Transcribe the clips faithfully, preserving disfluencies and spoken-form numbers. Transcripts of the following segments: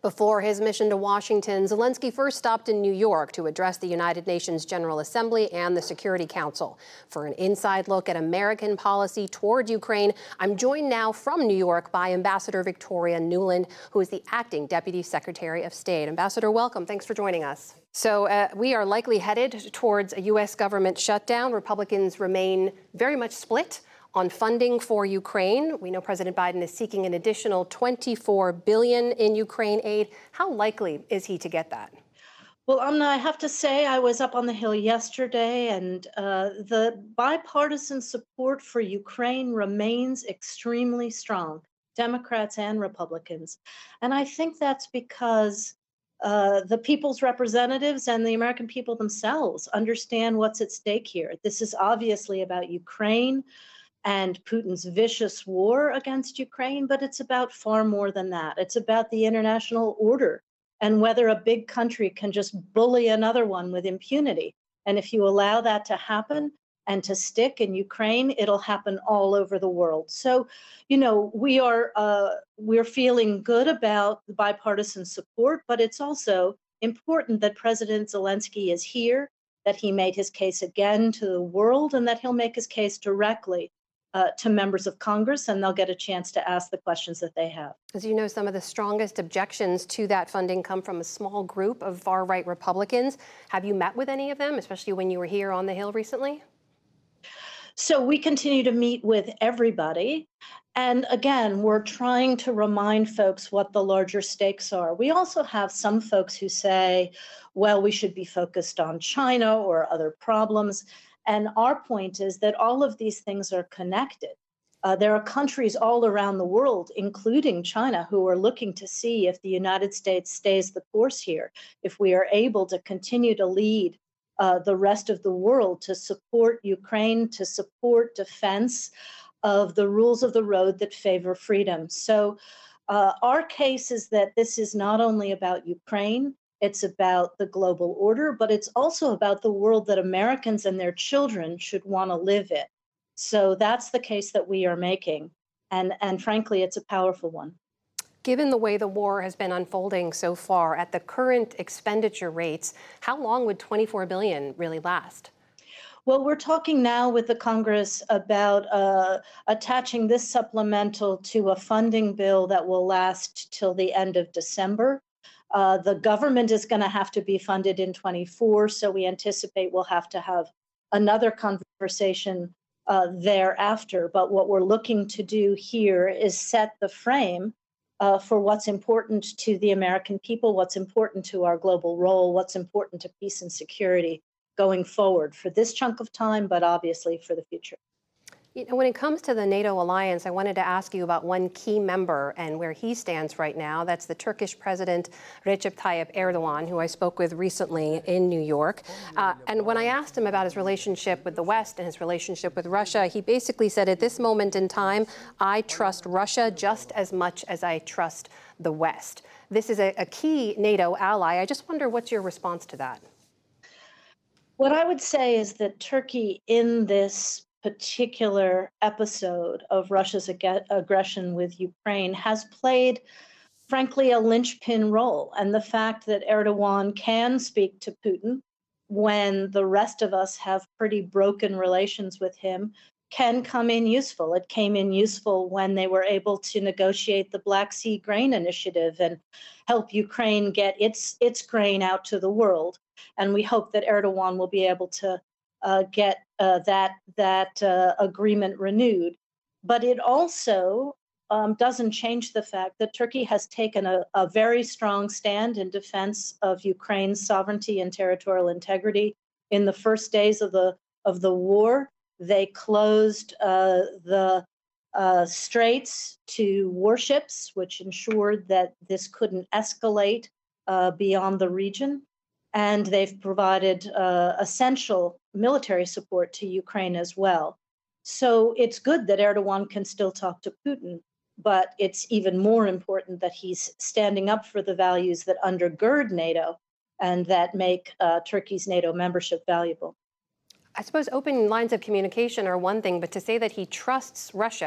Before his mission to Washington, Zelensky first stopped in New York to address the United Nations General Assembly and the Security Council. For an inside look at American policy toward Ukraine, I'm joined now from New York by Ambassador Victoria Nuland, who is the acting Deputy Secretary of State. Ambassador, welcome. Thanks for joining us. So uh, we are likely headed towards a U S government shutdown. Republicans remain very much split on funding for Ukraine. We know President Biden is seeking an additional twenty-four billion dollars in Ukraine aid. How likely is he to get that? Well, Amna, I have to say I was up on the Hill yesterday, and uh, the bipartisan support for Ukraine remains extremely strong, Democrats and Republicans. And I think that's because uh, the people's representatives and the American people themselves understand what's at stake here. This is obviously about Ukraine and Putin's vicious war against Ukraine, but it's about far more than that. It's about the international order and whether a big country can just bully another one with impunity. And if you allow that to happen and to stick in Ukraine, it'll happen all over the world. So, you know, we are uh, we're feeling good about the bipartisan support, but it's also important that President Zelensky is here, that he made his case again to the world, and that he'll make his case directly Uh, to members of Congress, and they'll get a chance to ask the questions that they have. As you know, some of the strongest objections to that funding come from a small group of far-right Republicans. Have you met with any of them, especially when you were here on the Hill recently? So we continue to meet with everybody. And again, we're trying to remind folks what the larger stakes are. We also have some folks who say, well, we should be focused on China or other problems. And our point is that all of these things are connected. Uh, there are countries all around the world, including China, who are looking to see if the United States stays the course here, if we are able to continue to lead uh, the rest of the world to support Ukraine, to support defense of the rules of the road that favor freedom. So uh, our case is that this is not only about Ukraine, it's about the global order, but it's also about the world that Americans and their children should want to live in. So that's the case that we are making. And, and frankly, it's a powerful one. Given the way the war has been unfolding so far, at the current expenditure rates, how long would twenty-four billion dollars really last? Well, we're talking now with the Congress about uh, attaching this supplemental to a funding bill that will last till the end of December. Uh, the government is going to have to be funded in twenty-four, so we anticipate we'll have to have another conversation uh, thereafter. But what we're looking to do here is set the frame uh, for what's important to the American people, what's important to our global role, what's important to peace and security going forward for this chunk of time, but obviously for the future. You know, when it comes to the NATO alliance, I wanted to ask you about one key member and where he stands right now. That's the Turkish President Recep Tayyip Erdogan, who I spoke with recently in New York. Uh, and when I asked him about his relationship with the West and his relationship with Russia, he basically said, at this moment in time, I trust Russia just as much as I trust the West. This is a, a key NATO ally. I just wonder, what's your response to that? What I would say is that Turkey, in this particular episode of Russia's ag- aggression with Ukraine, has played, frankly, a linchpin role. And the fact that Erdogan can speak to Putin when the rest of us have pretty broken relations with him can come in useful. It came in useful when they were able to negotiate the Black Sea Grain Initiative and help Ukraine get its, its grain out to the world. And we hope that Erdogan will be able to Uh, get uh, that that uh, agreement renewed. But it also um, doesn't change the fact that Turkey has taken a, a very strong stand in defense of Ukraine's sovereignty and territorial integrity. In the first days of the of the war, they closed uh, the uh, straits to warships, which ensured that this couldn't escalate uh, beyond the region. And they've provided uh, essential military support to Ukraine as well. So it's good that Erdogan can still talk to Putin, but it's even more important that he's standing up for the values that undergird NATO and that make uh, Turkey's NATO membership valuable. I suppose open lines of communication are one thing, but to say that he trusts Russia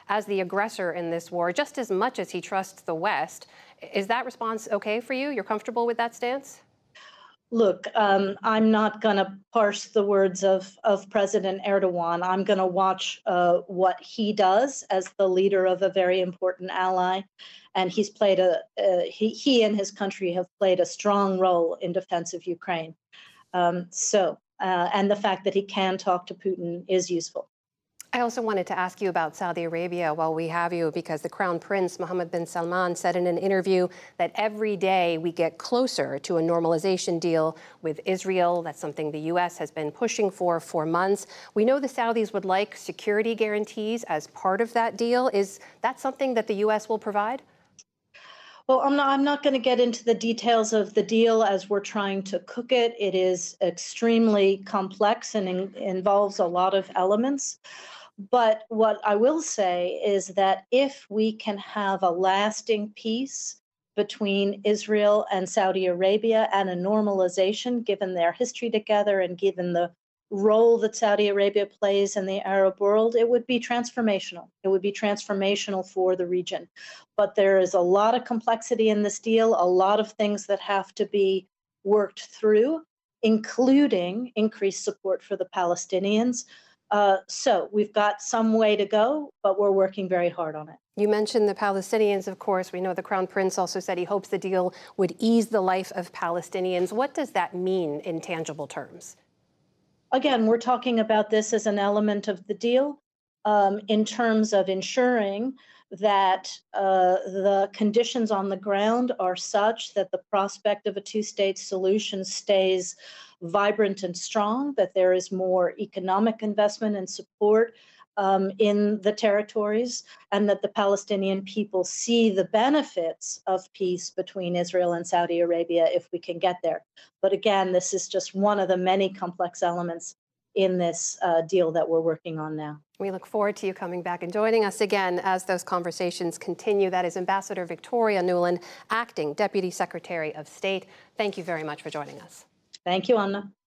as the aggressor in this war, just as much as he trusts the West. Is that response okay for you? You're comfortable with that stance? Look, um, I'm not going to parse the words of, of President Erdogan. I'm going to watch uh, what he does as the leader of a very important ally. And he's played a, uh, he, he and his country have played a strong role in defense of Ukraine. Um, so, uh, and the fact that he can talk to Putin is useful. I also wanted to ask you about Saudi Arabia while we have you, because the Crown Prince Mohammed bin Salman said in an interview that every day we get closer to a normalization deal with Israel. That's something the U S has been pushing for for months. We know the Saudis would like security guarantees as part of that deal. Is that something that the U S will provide? Well, I'm not, I'm not going to get into the details of the deal as we're trying to cook it. It is extremely complex and in, involves a lot of elements. But what I will say is that if we can have a lasting peace between Israel and Saudi Arabia and a normalization, given their history together and given the role that Saudi Arabia plays in the Arab world, it would be transformational. It would be transformational for the region. But there is a lot of complexity in this deal, a lot of things that have to be worked through, including increased support for the Palestinians. Uh, so we've got some way to go, but we're working very hard on it. You mentioned the Palestinians, of course. We know the Crown Prince also said he hopes the deal would ease the life of Palestinians. What does that mean in tangible terms? Again, we're talking about this as an element of the deal um, in terms of ensuring that uh, the conditions on the ground are such that the prospect of a two-state solution stays vibrant and strong, that there is more economic investment and support um, in the territories, and that the Palestinian people see the benefits of peace between Israel and Saudi Arabia if we can get there. But again, this is just one of the many complex elements in this uh, deal that we're working on now. We look forward to you coming back and joining us again as those conversations continue. That is Ambassador Victoria Nuland, Acting Deputy Secretary of State. Thank you very much for joining us. Thank you, Anna.